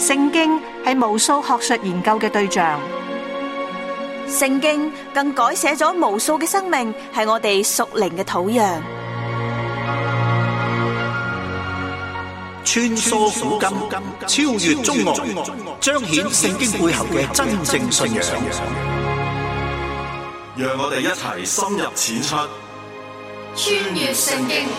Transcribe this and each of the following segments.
聖經係無數學術研究嘅對象， 聖經更改寫咗無數嘅生命，係我哋屬靈嘅土壤。 穿梭古今，超越中外，彰顯聖經背後嘅真正信仰。 讓我哋一齊深入淺出， 穿越聖經。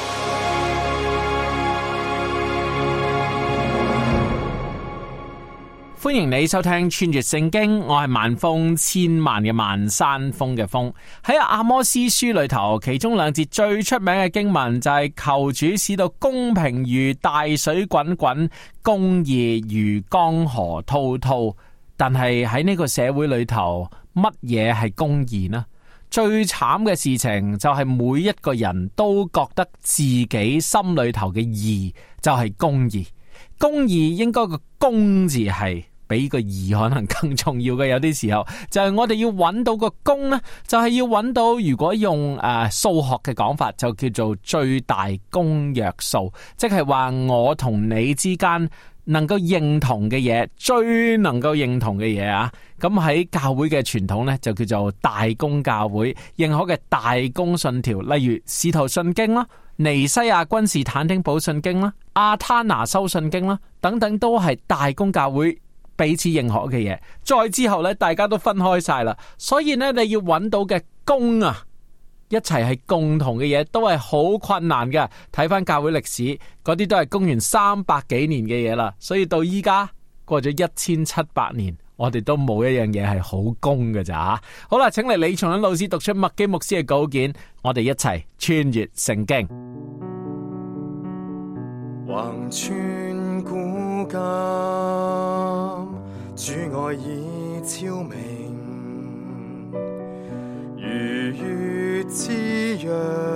歡迎你收聽穿越聖經，我係萬峰，千萬嘅萬，山峰嘅峰。喺阿摩司書裏頭，其中兩節最出名嘅經文就係求主使到公平如大水滾滾，公義如江河滔滔。但係喺呢個社會裏頭，乜嘢係公義呢？最慘嘅事情就係每一個人都覺得自己心裏頭嘅義就係公義。公義應該個公字係比個義可能更重要嘅，有啲時候就係我哋要揾到個公呢，就係要揾到，如果用數學嘅講法就叫做最大公約數，即係話我同你之間能夠認同嘅嘢，最能夠認同嘅嘢啊。咁喺教會嘅傳統呢，就叫做大公教會認可嘅大公信條，例如使徒信經啦、尼西亞君士坦丁堡信經啦、阿他拿修信經啦等等，都係大公教會彼此認可嘅嘢。再之後呢，大家都分開晒啦，所以呢，你要揾到嘅公啊，一齊係共同嘅嘢，都係好困難嘅。睇翻教會歷史，嗰啲都係公元300幾年嘅嘢啦，所以到依家過咗1700年，我哋都冇一樣嘢係好公嘅咋。好啦，請嚟李松恩老師讀出麥基牧師嘅稿件，我哋一齊穿越聖經。 橫穿古今，主愛已昭明，如月之約，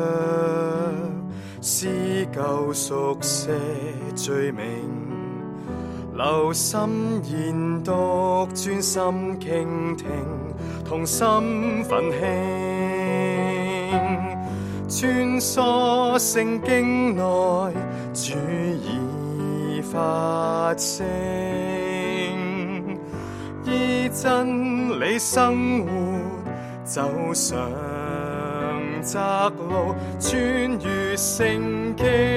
撕舊熟寫罪名，留心研讀，專心傾聽，同心奮興，穿梭聖經內，主已發聲，依真理生活，走上窄路，穿越聖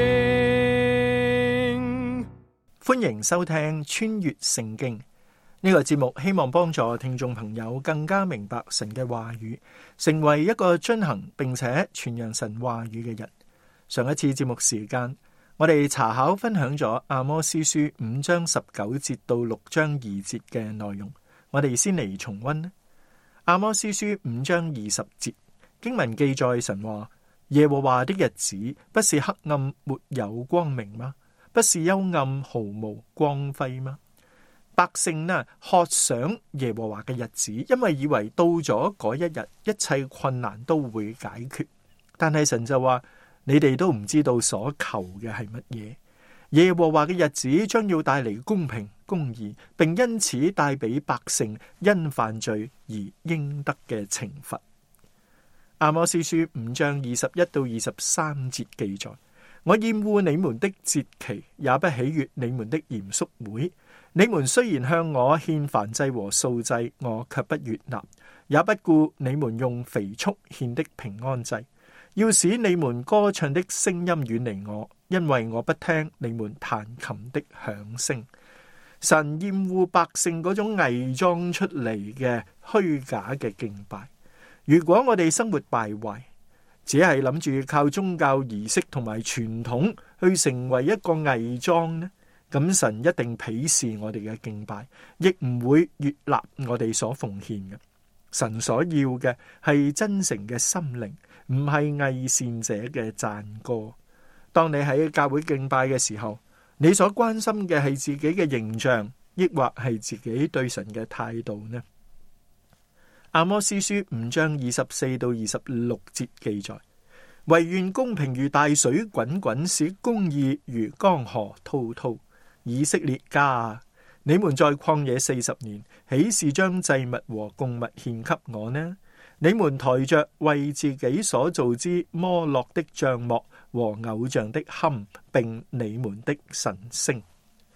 經。 歡迎收聽穿越聖經呢個節目，希望幫助聽眾朋友更加明白神嘅話語，成為一個遵行並且傳揚神話語嘅人。上一次節目時間，我哋查考分享咗阿摩司書5章19節到6章2節嘅內容，我哋先嚟重溫。阿摩司書5章20節經文記載，神話耶和華的日子不是黑暗沒有光明嗎？不是幽暗毫無光輝嗎？百姓呢，渴想耶和華嘅日子，因為以為到咗嗰一日，一切困難都會解決。但係神就話，你哋都唔知道所求嘅係乜嘢。耶和華嘅日子將要帶嚟公平公義，並因此帶俾百姓因犯罪而應得嘅懲罰。阿摩司書5章21到23節記載，我厭惡你們的節期，也不喜悅你們的嚴肅會。你們雖然向我獻燔祭和素祭，我卻不悅納，也不顧你們用肥畜獻的平安祭。要使你們歌唱的聲音遠離我，因為我不聽你們彈琴的響聲。神厭惡百姓嗰種偽裝出嚟嘅虛假嘅敬拜。如果我哋生活敗壞，只係諗住靠宗教儀式同埋傳統去成為一個偽裝呢，咁神一定鄙視我哋嘅敬拜，亦唔會悅納我哋所奉獻嘅。神所要嘅係真誠嘅心靈，唔係偽善者嘅讚歌。當你喺教會敬拜嘅時候，你所關心嘅係自己嘅形象，抑或係自己對神嘅態度呢？阿摩司書5章24到26節記載，惟願公平如大水滾滾，使公義如江河滔滔。以色列家啊，你們在曠野40年，豈是將祭物和供物獻給我呢？你們抬着為自己所造之摩洛的帳幕和偶像的龕，並你們的神星。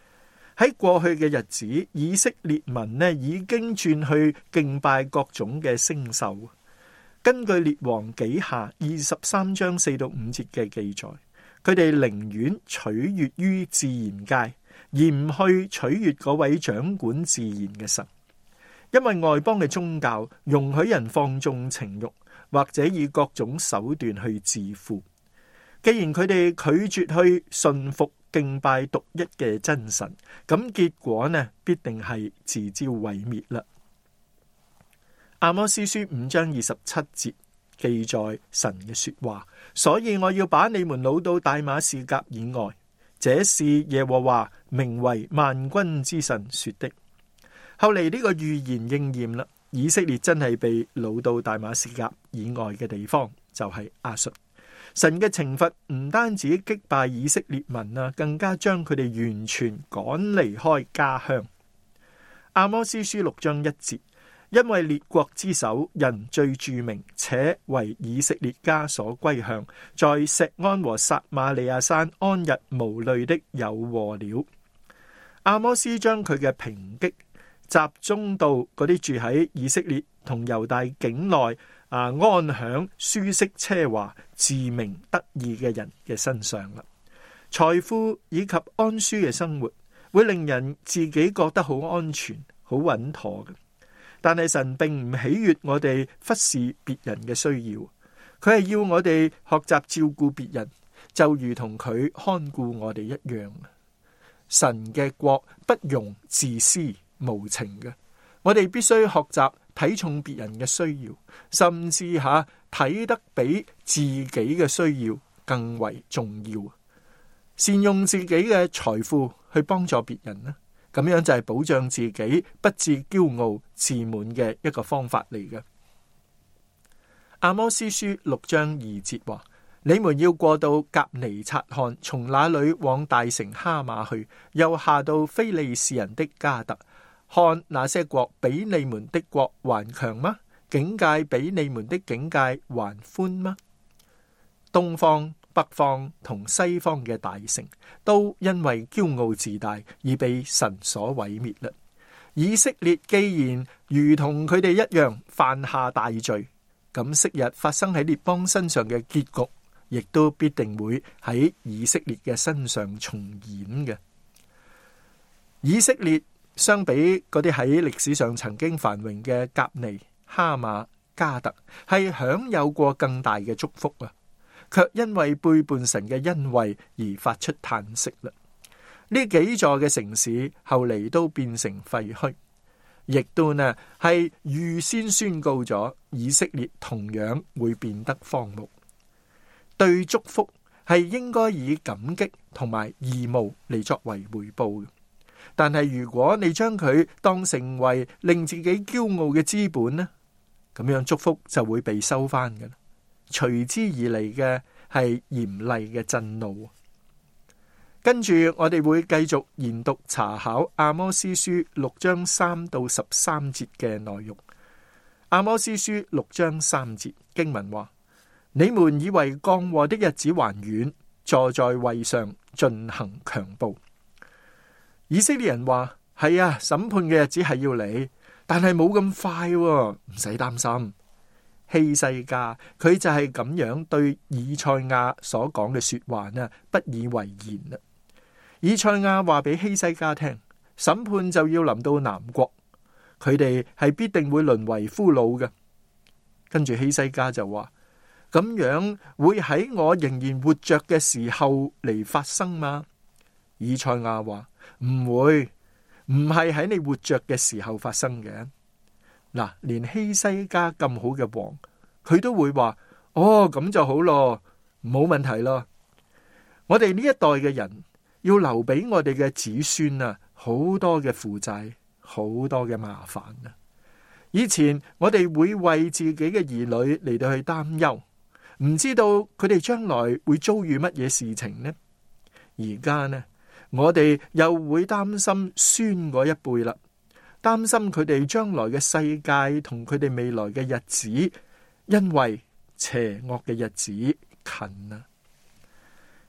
喺過去嘅日子，以色列民呢已經轉去敬拜各種嘅星宿。根據列王紀下23章4到5節嘅記載，佢哋寧願取悅於自然界，而唔去取悅嗰位掌管自然嘅神。因為外邦嘅宗教容許人放縱情慾，或者以各種手段去致富。既然佢哋拒絕去順服敬拜獨一嘅真神，咁結果呢必定係自招毀滅啦。阿摩司書5章27節記載神嘅說話，所以我要把你們擄到大馬士革以外，這是耶和華名為萬軍之神說的。後嚟呢個預言應驗啦，以色列真係被擄到大馬士革以外嘅地方，就係亞述。神嘅懲罰唔單止擊敗以色列民啊，更加將佢哋完全趕離開家鄉。阿摩司書6章1節，因為列國之首人最著名，且為以色列家所歸向，在錫安和撒瑪利亞山安逸無慮的有禍了。阿摩司將佢嘅抨擊集中到嗰啲住喺以色列同猶大境內安享舒適奢華、自鳴得意嘅人嘅身上啦。財富以及安舒嘅生活會令人自己覺得好安全、好穩妥嘅，但係神並唔喜悅我哋忽視別人嘅需要，佢係要我哋學習照顧別人，就如同佢看顧我哋一樣。神嘅國不容自私無情嘅，我哋必須學習睇重別人嘅需要，甚至睇得比自己嘅需要更為重要。善用自己嘅財富去幫助別人呢，咁樣就係保障自己不致驕傲自滿嘅一個方法嚟嘅。阿摩司書6章2節話：你們要過到革尼察看，從那裏往大城哈馬去，又下到非利士人的迦特，看那些國比你們的國還強嗎？境界比你們的境界還寬嗎？東方、北方同西方嘅大城都因為驕傲自大而被神所毀滅啦。以色列既然如同佢哋一樣犯下大罪，咁昔日發生喺列邦身上嘅結局，亦都必定會喺以色列嘅身上重演嘅。以色列相比嗰啲喺歷史上曾經繁榮嘅革尼、哈馬、迦特，係享有過更大嘅祝福啊，卻因為背叛神嘅恩惠而發出嘆息啦。呢幾座嘅城市後嚟都變成廢墟，亦都呢係預先宣告咗以色列同樣會變得荒蕪。對祝福係應該以感激同埋義務嚟作為回報嘅，但係如果你將佢當成為令自己驕傲嘅資本呢，咁樣祝福就會被收翻嘅，隨之而嚟嘅係嚴厲嘅震怒。跟住我哋會繼續研讀查考阿摩司書6章3到13節嘅內容。阿摩司書6章3節經文話：你們以為降禍的日子還遠，坐在位上進行強暴。以色列人話：係啊，審判嘅日子係要嚟，但係冇咁快喎，唔使擔心。希西家佢就係咁樣對以賽亞所講嘅說話呢，不以為然啦。以賽亞話俾希西家聽，審判就要臨到南國，佢哋係必定會淪為俘虜嘅。跟住希西家就話：咁樣會喺我仍然活着嘅時候嚟發生嗎？以賽亞話：唔會，唔係喺你活着嘅時候發生嘅。嗱，連希西家咁好嘅王，佢都會話：哦，咁就好咯，冇問題咯。我哋呢一代嘅人要留俾我哋嘅子孫啊，好多嘅負債，好多嘅麻煩啊。以前我哋會為自己嘅兒女嚟到去擔憂，唔知道佢哋將來會遭遇乜嘢事情呢？而家呢，我哋又會擔心孫嗰一輩啦，擔心佢哋將來嘅世界同佢哋未來嘅日子，因為邪惡嘅日子近啊。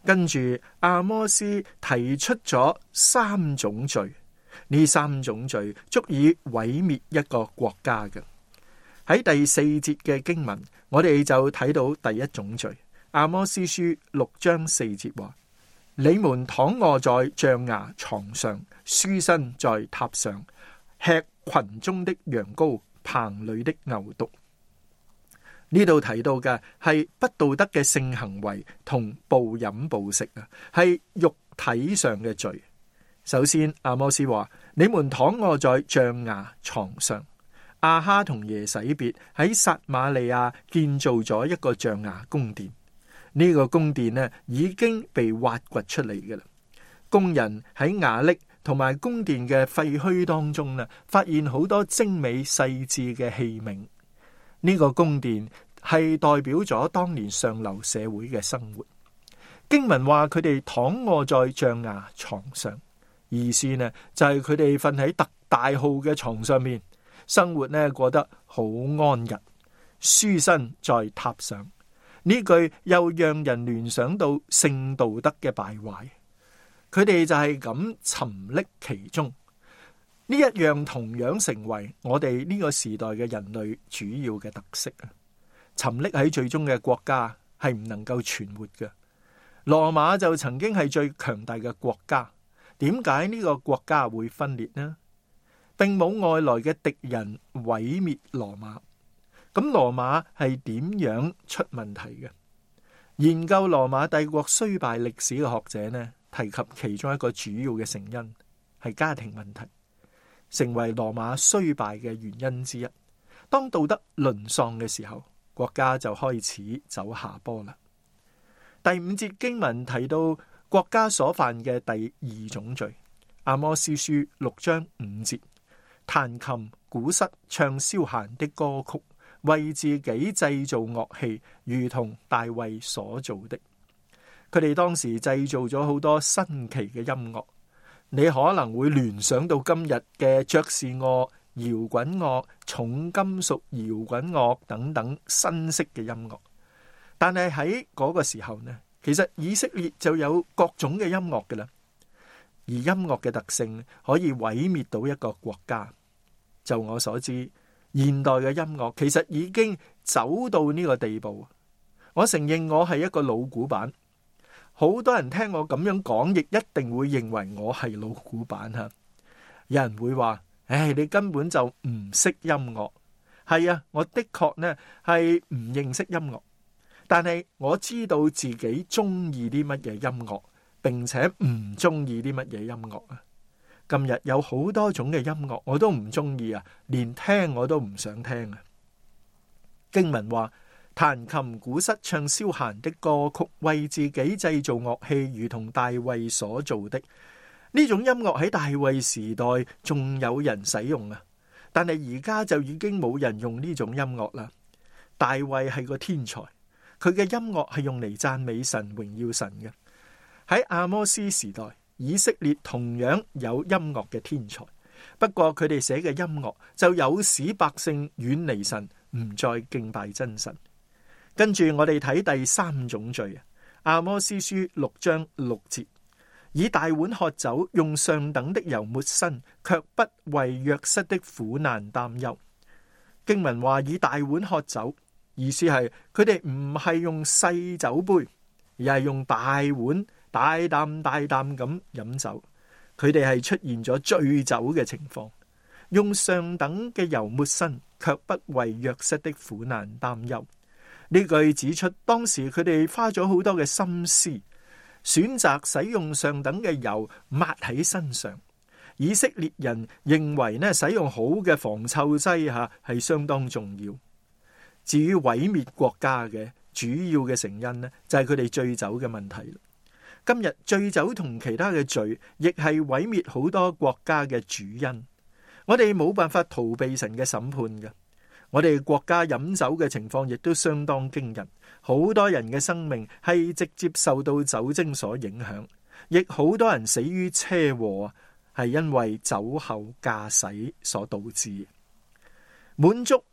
跟住阿摩斯提出咗3種罪，呢3種罪足以毀滅一個國家嘅。喺第4節嘅經文，我哋就睇到第一種罪。阿摩司書6章4節話：你們躺臥在象牙床上，舒身在榻上，吃群中的羊羔，棚裏的牛犢。呢度提到嘅係不道德嘅性行為同暴飲暴食啊，係肉體上嘅罪。首先，阿摩司話：你們躺臥在象牙床上。亞哈同耶洗別喺撒瑪利亞建造咗一個象牙宮殿，呢個宮殿呢已經被挖掘出嚟嘅啦。工人喺瓦礫同埋宮殿嘅廢墟當中呢，發現好多精美細緻嘅器皿。呢個宮殿係代表咗當年上流社會嘅生活。經文話佢哋躺臥在象牙床上，意思呢就係佢哋瞓喺特大號嘅床上面。生活呢過得好安逸，舒身在榻上。呢句又讓人聯想到性道德嘅敗壞，佢哋就係咁沉溺其中。呢一樣同樣成為我哋呢個時代嘅人類主要嘅特色啊！沉溺喺最終嘅國家係唔能夠存活嘅。羅馬就曾經係最強大嘅國家，點解呢個國家會分裂呢？並冇外來嘅敵人毀滅羅馬，咁羅馬係點樣出問題嘅？研究羅馬帝國衰敗歷史嘅學者呢，提及其中一個主要嘅成因係家庭問題，成為羅馬衰敗嘅原因之一。當道德淪喪嘅時候，國家就開始走下坡啦。第5節經文提到國家所犯嘅第2種罪，阿摩司書6章5節。彈琴、鼓瑟、唱消閒的歌曲，為自己製造樂器，如同大衛所做的。佢哋當時製造咗好多新奇嘅音樂，你可能會聯想到今日嘅爵士樂、搖滾樂、重金屬搖滾樂等等新式嘅音樂。但係喺嗰個時候呢，其實以色列就有各種嘅音樂㗎喇。而音樂嘅特性可以毀滅到一個國家。就我所知，現代嘅音樂其實已經走到呢個地步。我承認我係一個老古板，好多人聽我咁樣講，亦一定會認為我係老古板吓。有人會話：唉，你根本就唔識音樂。係啊，我的確呢係唔認識音樂，但係我知道自己中意啲乜嘢音樂，並且唔中意啲乜嘢音樂啊。今日有好多種嘅音樂我都唔中意啊，連聽我都唔想聽啊。經文話：彈琴、鼓瑟、唱消閒的歌曲，為自己製造樂器，如同大衛所做的。呢種音樂喺大衛時代仲有人使用啊，但係而家就已經冇人用呢種音樂啦。大衛係個天才，佢嘅音樂係用嚟讚美神、榮耀神嘅。喺阿摩司時代，以色列同樣有音樂嘅天才，不過佢哋寫嘅音樂就有使百姓遠離神，唔再敬拜真神。跟住我哋睇第3種罪啊，阿摩司書6章6節，以大碗喝酒，用上等的油抹身，卻不為約瑟的苦難擔憂。經文話以大碗喝酒，意思係佢哋唔係用細酒杯，而係用大碗大啖大啖咁飲酒。佢哋係出現咗醉酒嘅情況，用上等嘅油抹身，卻不為約瑟的苦難擔憂。呢句指出當時佢哋花咗好多嘅心思，選擇使用上等嘅油抹喺身上。以色列人認為呢，使用好嘅防臭劑係相當重要。至於毀滅國家嘅主要嘅成因呢，就係佢哋醉酒嘅問題。今日醉酒同其他嘅罪，亦係毀滅好多國家嘅主因。我哋冇辦法逃避神嘅審判嘅。我哋國家飲酒嘅情況亦都相當驚人，好多人嘅生命係直接受到酒精所影響，亦好多人死於車禍，係因為酒後駕駛所導致。滿足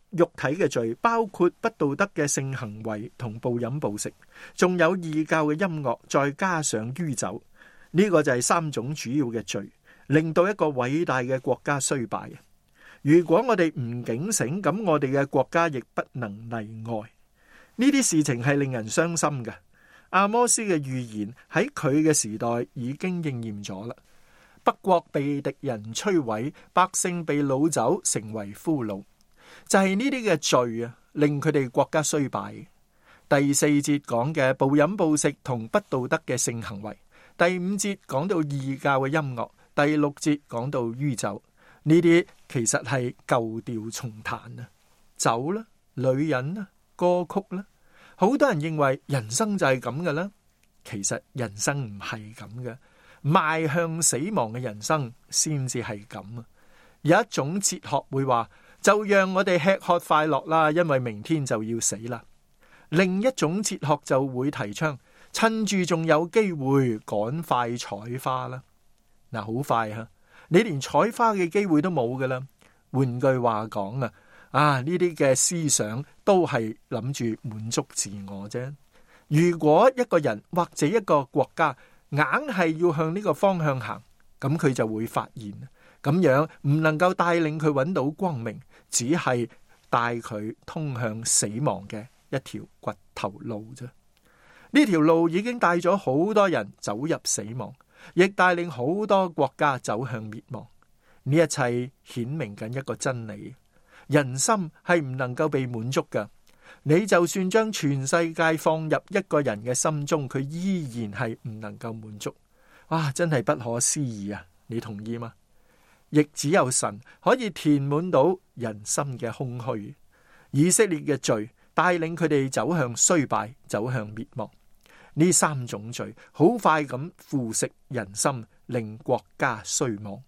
肉體嘅罪，包括不道德嘅性行為同暴飲暴食，仲有異教嘅音樂，再加上酗酒，呢個就係3種主要嘅罪，令到一個偉大嘅國家衰敗。如果我哋唔警醒，咁我哋嘅國家亦不能例外。呢啲事情係令人傷心嘅。阿摩斯嘅預言喺佢嘅時代已經應驗咗啦。北國被敵人摧毀，百姓被擄走，成為俘虜，就係呢啲嘅罪啊，令佢哋國家衰敗。第4節講嘅暴飲暴食同不道德嘅性行為，第5節講到異教嘅音樂，第6節講到酗酒。呢啲其實係舊調重彈啊，酒啦、女人啦、歌曲啦，好多人認為人生就係咁嘅啦。其實人生唔係咁嘅，邁向死亡嘅人生先至係咁啊。有一種哲學會話，就讓我哋吃喝快樂啦，因為明天就要死啦。另一種哲學就會提倡，趁住仲有機會趕快採花啦。嗱，好快啊，你連採花嘅機會都冇噶啦。換句話講啊，呢啲嘅思想都係諗住滿足自我啫。如果一個人或者一個國家硬係要向呢個方向行，咁佢就會發現，咁樣唔能夠帶領佢揾到光明，只係帶佢通向死亡嘅一條掘頭路啫。呢條路已經帶咗好多人走入死亡，亦帶領好多國家走向滅亡。呢一切顯明緊一個真理：人心係唔能夠被滿足㗎。你就算將全世界放入一個人嘅心中，佢依然係唔能夠滿足。哇，真係不可思議啊！你同意嗎？亦只有神可以填滿到人心嘅空虛。以色列嘅罪帶領佢哋走向衰敗，走向滅亡。呢3種罪好快咁腐蝕人心，令國家衰亡。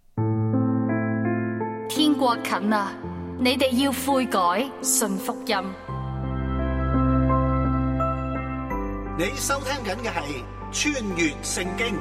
天國近啦，你哋要悔改，信福音。 你收聽緊嘅係穿越聖經。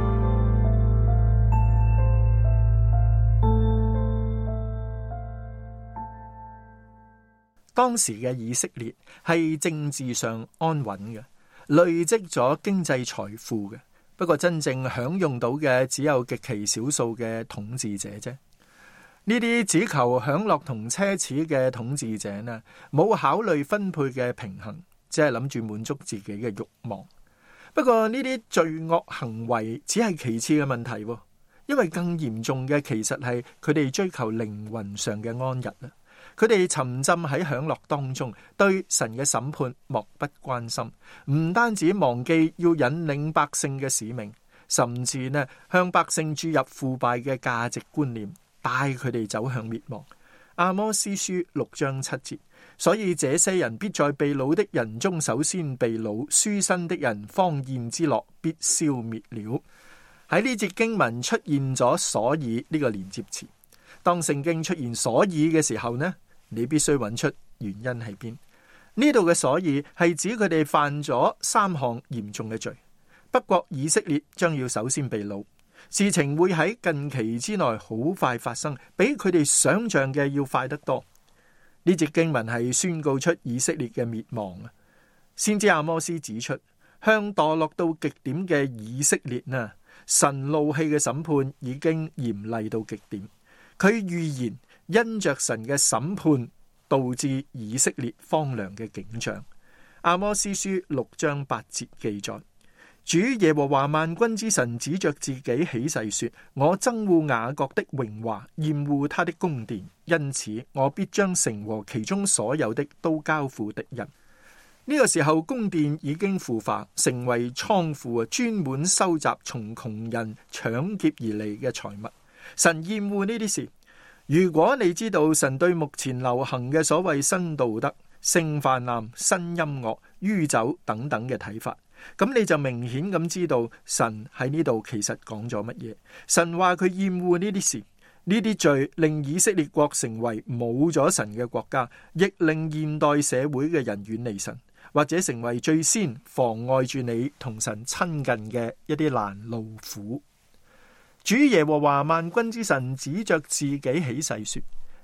當時嘅以色列係政治上安穩嘅，累積咗經濟財富嘅。不過真正享用到嘅只有極其少數嘅統治者啫。呢啲只求享樂同奢侈嘅統治者呢，冇考慮分配嘅平衡，只係諗住滿足自己嘅慾望。不過呢啲罪惡行為只係其次嘅問題，因為更嚴重嘅其實係佢哋追求靈魂上嘅安逸啦。佢哋沉浸喺享樂當中，對神嘅審判漠不關心，唔單止忘記要引領百姓嘅使命，甚至呢向百姓注入腐敗嘅價值觀念，帶佢哋走向滅亡。阿摩司書6章7節，所以這些人必在被擄的人中首先被擄，書生的人荒宴之樂必消滅了。喺呢節經文出現咗所以呢個連接詞。當聖經出現所以嘅時候呢，你必須揾出原因喺邊。呢度嘅所以係指佢哋犯咗3項嚴重嘅罪。北國以色列將要首先被擄，事情會喺近期之內好快發生，比佢哋想象嘅要快得多。呢節經文係宣告出以色列嘅滅亡啊！先知阿摩司指出，向墮落到極點嘅以色列啊，神怒氣嘅審判已經嚴厲到極點。佢預言因着神嘅審判導致以色列荒涼嘅景象。阿摩司書6章8節記載，主耶和華萬軍之神指着自己起誓說，我憎惡雅各的榮華，厭惡他的宮殿，因此我必將城和其中所有的都交付敵人。呢個時候宮殿已經腐化，成為倉庫，專門收集從窮人搶劫而嚟嘅財物。神厭惡呢啲事。如果你知道神對目前流行嘅所謂新道德、性泛濫、新音樂、酗酒等等嘅睇法，咁你就明顯咁知道神喺呢度其實講咗乜嘢。神話佢厭惡呢啲事，呢啲罪令以色列國成為冇咗神嘅國家，亦令現代社會嘅人遠離神，或者成為最先妨礙住你同神親近嘅一啲攔路虎。主耶和華萬軍之神指着自己起誓說，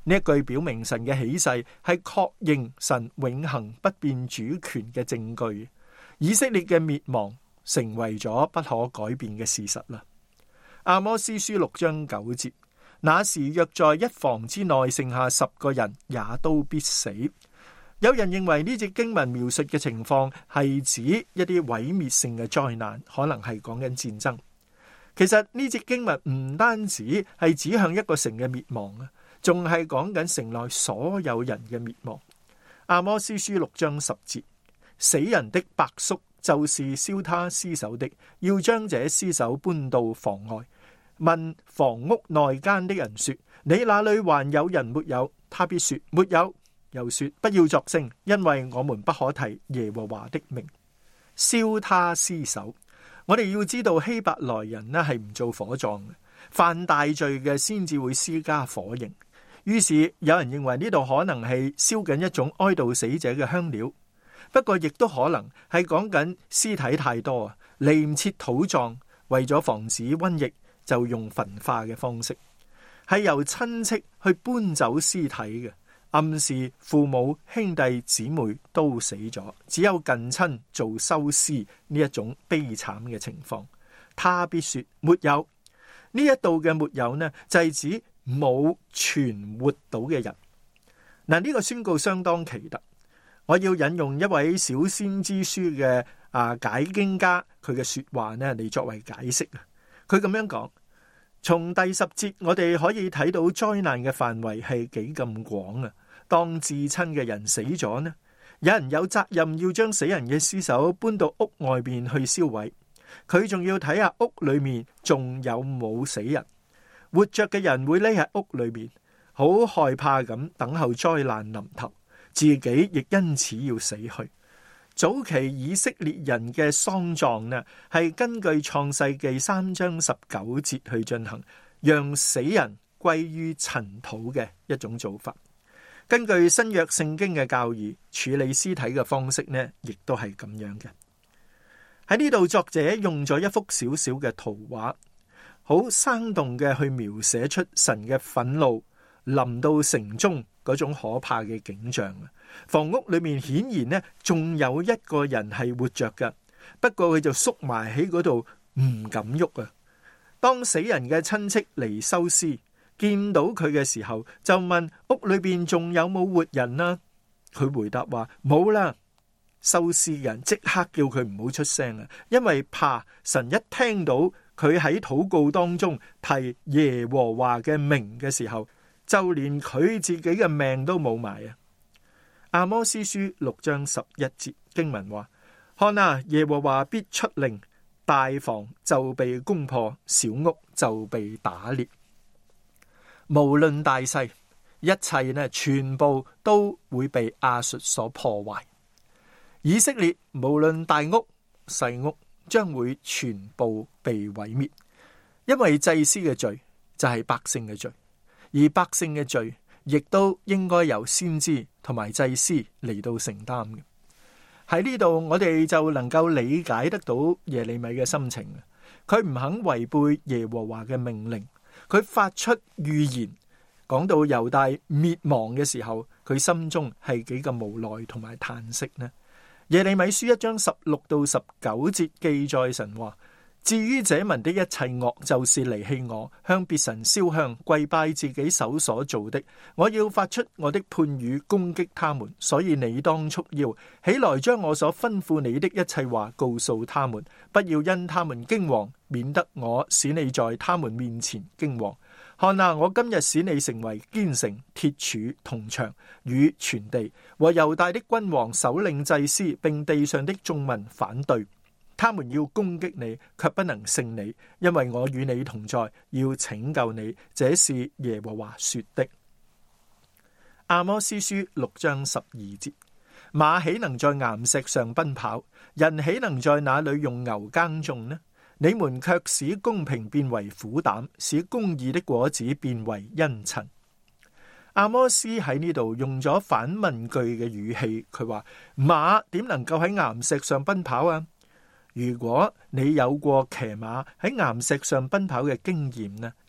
呢一句表明神嘅起誓係確認神永恆不變主權嘅證據。以色列嘅滅亡成為咗不可改變嘅事實啦。阿摩司書6章9節，那時若在一房之內剩下10個人，也都必死。有人認為呢節經文描述嘅情況係指一啲毀滅性嘅災難，可能係講緊戰爭。其實呢節經文唔單止係指向一個城嘅滅亡啊，仲係講緊城內所有人嘅滅亡。阿摩司書6章10節，死人的伯叔就是燒他屍首的，要將這屍首搬到房外，問房屋內間的人說：你那裏還有人沒有？他必說：沒有。又說：不要作聲，因為我們不可提耶和華的名。燒他屍首，我哋要知道希伯來人呢係唔做火葬嘅，犯大罪嘅先至會施加火刑。於是有人認為呢度可能係燒緊一種哀悼死者嘅香料，不過亦都可能係講緊屍體太多啊，嚟唔切土葬，為咗防止瘟疫，就用焚化嘅方式，係由親戚去搬走屍體嘅。暗示父母兄弟姊妹都死咗，只有近親做收屍呢一種悲慘嘅情況。他必說：沒有。呢一度嘅沒有呢，就係指冇存活到嘅人。嗱，呢個宣告相當奇特。我要引用一位小先知書嘅解經家佢嘅說話呢嚟作為解釋啊。佢咁樣講：從第10節我哋可以睇到災難嘅範圍係幾咁廣啊。當至親嘅人死咗呢，有人有責任要將死人嘅屍首搬到屋外邊去燒毀。佢仲要睇下屋裏面仲有冇死人。活着嘅人會匿喺屋裏面，好害怕咁等候災難臨頭，自己亦因此要死去。早期以色列人嘅喪葬呢，係根據創世記3章19節去進行，讓死人歸於塵土嘅一種做法。根據新約聖經嘅教義，處理屍體嘅方式呢，亦都係咁樣嘅。喺呢度，作者用咗一幅小小嘅圖畫，好生動嘅去描寫出神嘅憤怒臨到城中嗰種可怕嘅景象。房屋裏面顯然呢，仲有一個人係活着嘅，不過佢就縮埋喺嗰度唔敢喐啊。當死人嘅親戚嚟收屍，見到佢嘅時候，就問屋裏邊仲有冇活人啊？佢回答話冇啦。收屍人即刻叫佢唔好出聲啊，因為怕神一聽到佢喺禱告當中提耶和華嘅名嘅時候，就連佢自己嘅命都冇埋啊。阿摩司書6章11節經文話：看啊，耶和華必出令，大房就被攻破，小屋就被打裂。無論大細，一切呢，全部都會被亞述所破壞。以色列無論大屋細屋，將會全部被毀滅，因為祭司嘅罪就係百姓嘅罪，而百姓嘅罪亦都應該由先知同埋祭司嚟到承擔嘅。喺呢度，我哋就能夠理解得到耶利米嘅心情。佢唔肯違背耶和華嘅命令。佢發出預言，講到猶大滅亡嘅時候，佢心中係幾咁無奈同埋嘆息呢？耶利米書1章16到19節記載神話：至於這民的一切惡，就是離棄我，向別神燒香，跪拜自己手所做的。我要發出我的判語攻擊他們，所以你當束腰起來，將我所吩咐你的一切話告訴他們，不要因他們驚惶，免得我使你在他們面前驚惶。看啊，我今日使你成為堅城、鐵柱、銅牆，與全地和猶大的君王、首領、祭司，並地上的眾民反對。他們要攻擊你，卻不能勝你，因為我與你同在，要拯救你。這是耶和華說的。阿摩司書6章12節：馬豈能在岩石上奔跑？人豈能在那裏用牛耕種呢？你們卻使公平變為苦膽，使公義的果子變為茵蔯。阿摩司喺呢度用咗反問句嘅語氣，佢話馬點能夠喺岩石上奔跑啊？如果你有過騎馬喺岩石上奔跑嘅經驗呢，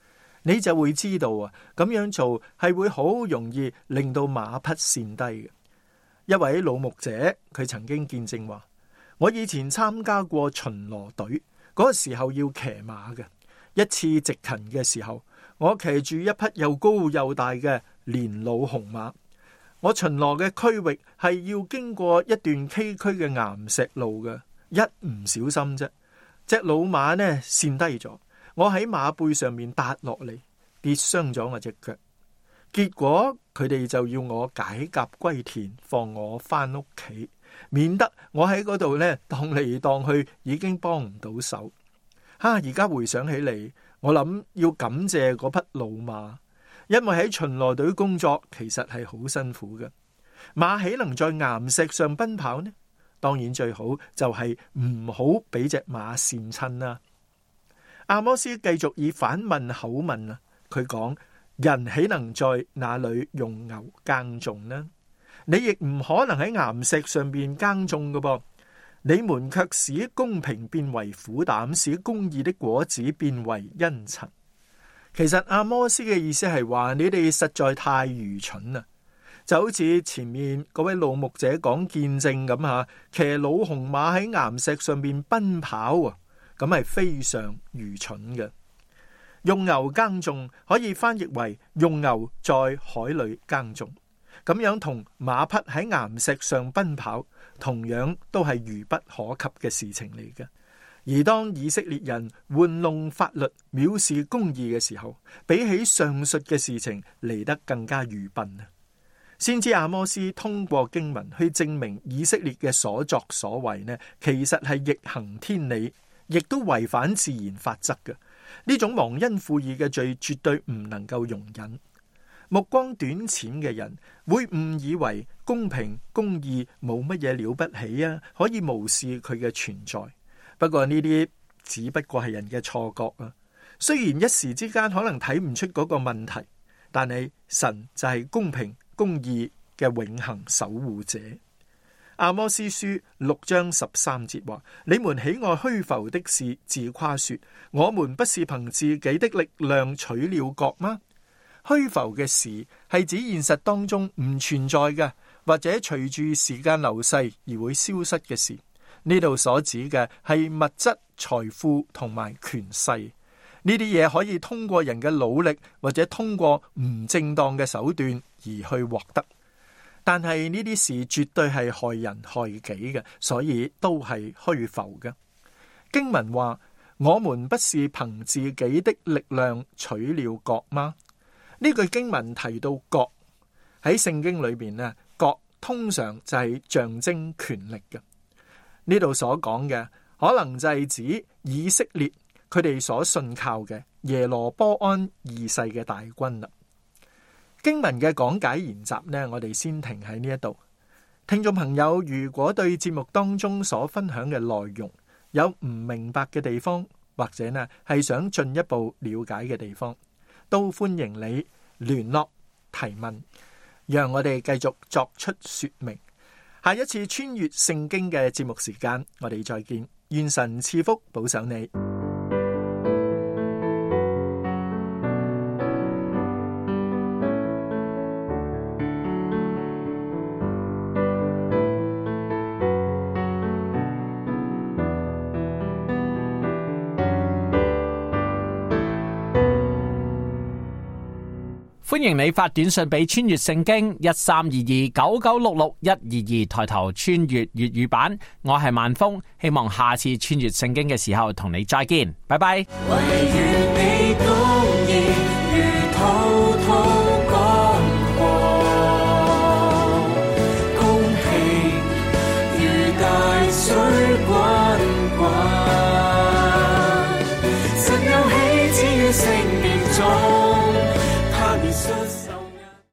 你就會知道啊，咁樣做係會好容易令到馬匹跣低嘅。一位老牧者佢曾經見證話，我以前參加過巡邏隊，嗰個時候要騎馬嘅。一次值勤嘅時候，我騎住一匹又高又大嘅年老紅馬。我巡邏嘅區域係要經過一段崎嶇嘅岩石路嘅，一唔小心啫，隻老馬呢跣低咗，我喺馬背上面跌落嚟，跌傷咗我隻腳。結果佢哋就要我解甲歸田，放我翻屋企，免得我喺嗰度呢蕩嚟蕩去，已經幫唔到手。而家回想起嚟，我諗要感謝嗰匹老馬，因為喺巡邏隊工作其實係好辛苦嘅。馬豈能在岩石上奔跑呢？當然最好就係唔好俾隻馬跣親啦。阿摩斯繼續以反問口問啊，佢講：人豈能在那裏用牛耕種呢？你亦唔可能喺岩石上邊耕種㗎噃。你們卻使公平變為苦膽，使公義的果子變為茵蔯。其實阿摩斯嘅意思係話，你哋實在太愚蠢啦，就好似前面嗰位老牧者講見證咁吓，騎老紅馬喺岩石上邊奔跑啊，咁係非常愚蠢嘅。用牛耕種可以翻譯為用牛在海裏耕種，咁樣同馬匹喺岩石上奔跑同樣都係愚不可及嘅事情嚟嘅。而當以色列人玩弄法律、藐視公義嘅時候，比起上述嘅事情嚟得更加愚笨啊！先知阿摩斯通過經文去證明以色列嘅所作所為呢，其實係逆行天理，亦都違反自然法則嘅。呢種忘恩負義嘅罪絕對唔能夠容忍。目光短淺嘅人會誤以為公平公義冇乜嘢了不起啊，可以無視佢嘅存在。不過呢啲只不過係人嘅錯覺啊。雖然一時之間可能睇唔出嗰個問題，但係神就係公平公義嘅永恆守護者。阿摩司書6章13節話：你們喜愛虛浮的事，自誇說，我們不是憑自己的力量取了國嗎？虛浮嘅事係指現實當中唔存在嘅，或者隨住時間流逝而會消失嘅事。呢度所指嘅係物質、財富同埋權勢。呢啲嘢可以通過人嘅努力或者通過唔正當嘅手段而去獲得，但係呢啲事絕對係害人害己嘅，所以都係虛浮嘅。經文話：我們不是憑自己的力量取了國嗎？呢句經文提到國，喺聖經裏邊呢，國通常就係象徵權力嘅。呢度所講嘅可能就係指以色列佢哋所信靠嘅耶羅波安二世嘅大軍啦。經文嘅講解研習呢，我哋先停喺呢一度。聽眾朋友，如果對節目當中所分享嘅內容有唔明白嘅地方，或者呢係想進一步了解嘅地方，都歡迎你聯絡提問，讓我哋繼續作出說明。下一次穿越聖經嘅節目時間，我哋再見。願神賜福保守你。 歡迎你發短信俾穿越聖經132299662122，抬頭穿越粵語版。我係萬峰，希望下次穿越聖經嘅時候同你再見，拜拜。 唯願你公義如滔滔江河，公平如大水滾滾，神有喜，只於聖殿中。